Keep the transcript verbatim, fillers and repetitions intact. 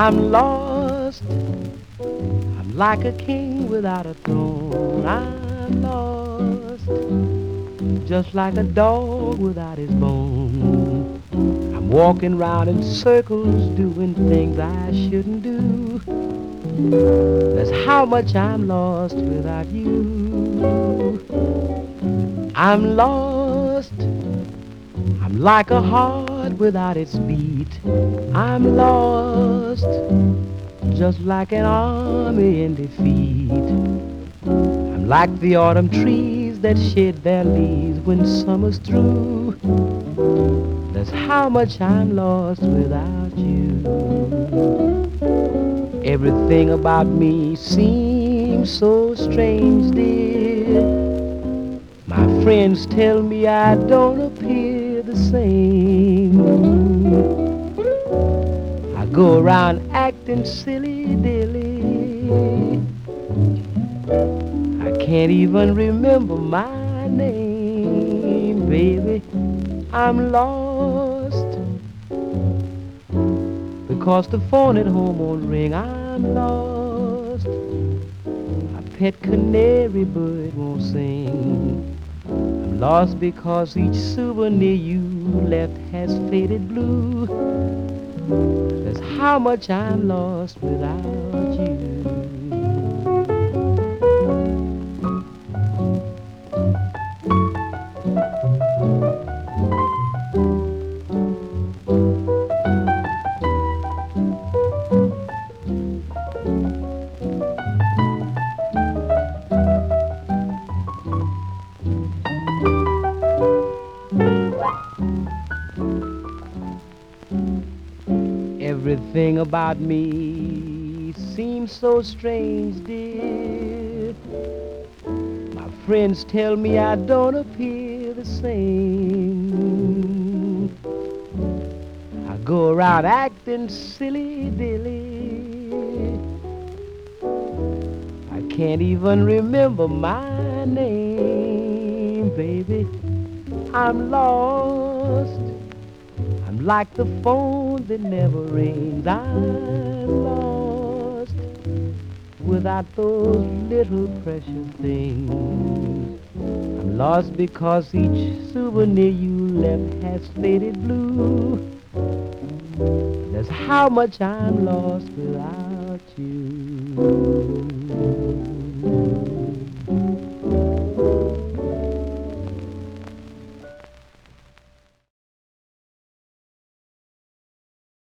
I'm lost. I'm like a king without a throne. I'm lost, just like a dog without his bone. I'm walking round in circles doing things I shouldn't do. That's how much I'm lost without you. I'm lost. I'm like a heart without its beat. I'm lost, just like an army in defeat. I'm like the autumn trees that shed their leaves when summer's through. That's how much I'm lost without you. Everything about me seems so strange, dear. My friends tell me I don't appear the same. I go around acting silly-dilly. I can't even remember my name, baby. I'm lost because the phone at home won't ring. I'm lost. A pet canary bird won't sing. I'm lost because each souvenir you left has faded blue. That's how much I'm lost without you. Everything about me seems so strange, dear. My friends tell me I don't appear the same. I go around acting silly-dilly. I can't even remember my name, baby. I'm lost. I'm like the phone that never rings. I'm lost without those little precious things. I'm lost because each souvenir you left has faded blue. That's how much I'm lost without you.